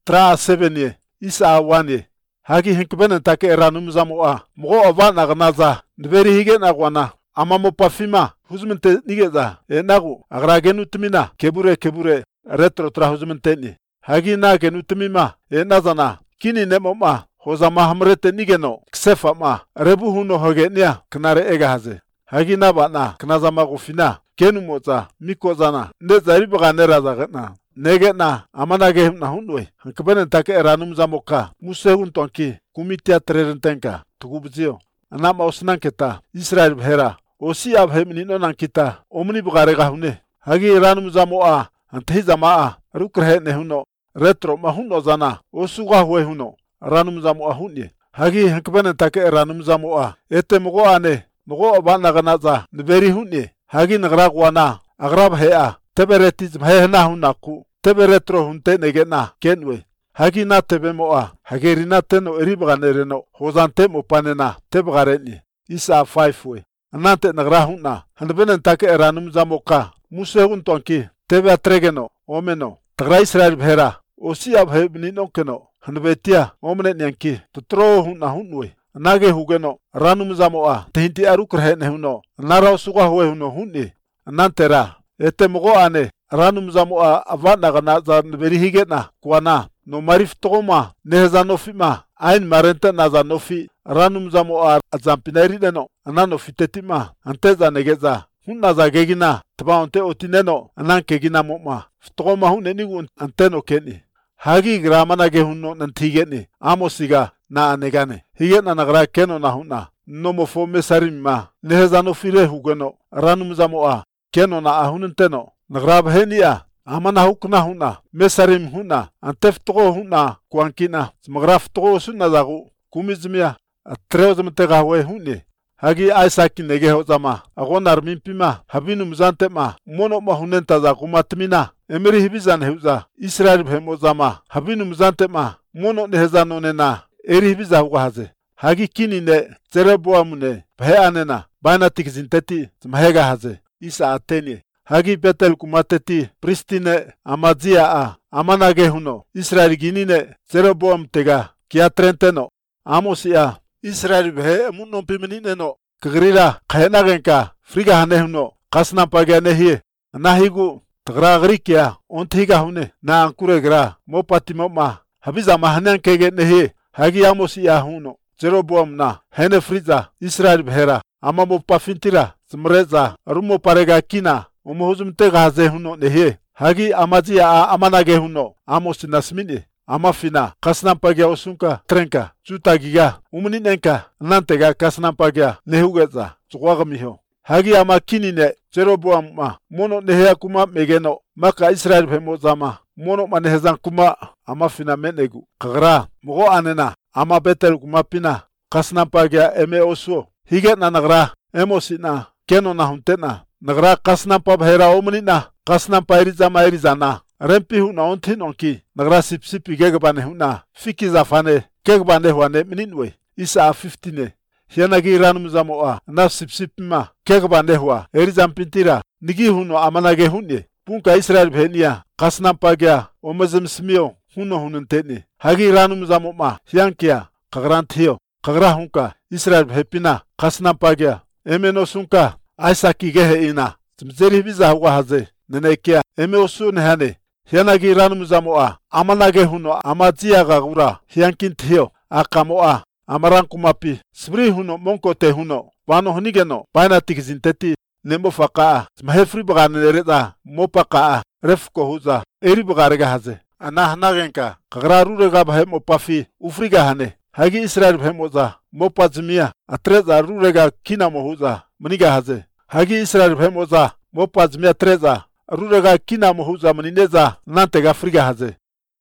tra 7 isa 1 hagi hinkbenen take eranum zamoa mo avana gnaza nveri higen agwana amamo pafima huzmente nigeza enagu agragenu tmina kebure retro tra huzmenteni hagi na genu tmima enazana kini nemoma hozama hamrete nigeno ksefa ma rebu huno hogenia knare egahaze hagi na bana knazama gufina kenu moza mikozana nezari baganera zagna negena amanage na hunwe hankbenen take eranum zamoka musegun tonki kumitia trerentenka tugubzio anama osnanketa Israel bhera osi abhemnino nankita omni bugarega hune hagi eranum zamoa anthi zamaa rukrehe nehuno retro mahuno zana osuga hwe huno ranum zamoa hunye hagi hankbenen take eranum zamoa ete mogo ane mogo bana ganaza nberi hunye hagi nagragwana agrab hea teberetiz bhehna hunaku teberetro hunte negena kenwe hagi na tebemoa hagerina teno eribganereno hozante mopanena tebgareni isa 5 we anante nagrahuna hanbenen take eranum zamoka musegun tonki tebe atregeno omeno tagra Israel bhera osi abhebnino keno hanbetia omne nyanki totro hunna hunwe nage hugeno ranum zamoa tehinti arukrehe nehuno nara suga hwe huno hunni nantera etemogo ane ranum zamoa avana gana zan beri higena kwana no marif toma nehzanofima ain marenta nazanofi ranum zamoa azampinari deno anano fitetima anteza negeza hunna za gegina tbaonte otineno anankegina moma toma hunenigun anteno keni hagi gramana ge hunno nantigeni amosiga na anegane higena nagra keno na hunna nomofo mesarimma nehzanofire hugeno ranum zamoa keno na ahunteno nagrab henia amana hukna huna mesarim huna antefto huna kwankina smagraf to sunna zagu kumizmia atrewzmte gawe huni hagi aisaki nege hozama agonar mimpima habinum zantema mono mahunenta za kumatmina emiri hibizan heuza Israel bhemozama habinum zantema mono nehzanonena eri hibiza hugaze hagi kinine zereboamune bheanena bana tikzinteti smahega haze isa ateni hagi betel kumateti pristine amazia amanage huno Israel ginine zerobom tega kia trenteno amosia Israel bhe munno pimenino kagrira khainagenka friga hane huno kasna pagane hi nahigu tagragrikia ontiga hune na ankuregra mopatimo habiza mahnan kege nehi hagi amosia huno zerobom na hene friza Israel bhera amamo pafintira smreza rumo parega kina omohuzumte gaze huno nehe hagi amazia amanage huno amos nasmini amafina kasnampagia osunka trenka chutagiga umninenka nantega kasnampagia nehugeza tswagamiho hagi amakinine zeroboama mono nehe kuma megeno maka Israel phemozama mono manehezan kuma amafina menegu kagra mogo anena ama betel kuma pina kasnampagia eme oso hige nanagra emosina keno na huntena nagra kasnampa bhera omnina kasnampa erizana rempi huna ontin onki nagra sipsipi gegbane huna fikiza fane gegbane huane mininwe isa 15 hianagi ranum zamoa na sipsipima gegbane hua erizampintira nigi huno amanage hunye punka Israel bhenia kasnampa gya omazem smio huno hununteni hagi ranum zamoma hiankia kagranthiyo kagra hunka Israel bhepina kasnampa gya emeno sunka aisaki gehe ina zmzeri biza huwa haze nenekia eme osu nehane hianagi ranum zamoa amanage huno amazia gagura hiankin thiyo akamoa amaran kumapi sbri huno monkote huno wano honigeno baina tikzinteti nemo faqa smahefri baganereza mopaqa refko huza eri bagarega haze anahnagenka qagrarurega bahemo pafi ufriga hane hagi Israel bhemoza mopazmia atreza rurega kina mohuza maniga haze hagi Israel bhemoza mopazmia treza rurega kina mohuza manineza nantega friga haze